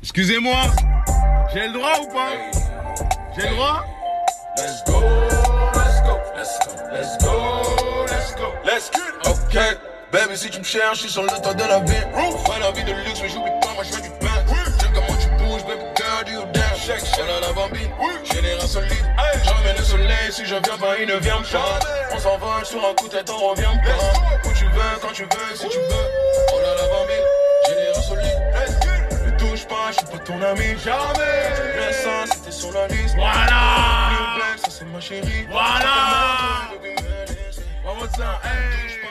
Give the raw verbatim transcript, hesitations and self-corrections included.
Excusez-moi, j'ai le droit ou pas? J'ai le droit? Let's go, let's go, let's go, let's go, let's go, let's go. Ok, baby, si tu me cherches, je suis sur le toit de la ville. Pas la vie de luxe, mais j'oublie pas, moi je veux du pain. J'aime comment tu bouges, baby girl, do you dance? Elle a la bambine, général solide. J'emmène le soleil, si je viens pas, il ne vient pas. On s'envole sur un coup de tête, on revient pas. Où tu veux, quand tu veux, si tu veux. On a la bambine, général solide. Ne touche pas, je suis pas ton ami, jamais. Mais ça, c'était sur la liste. Voilà! New Black, ça c'est ma chérie. Voilà! One more time, hey!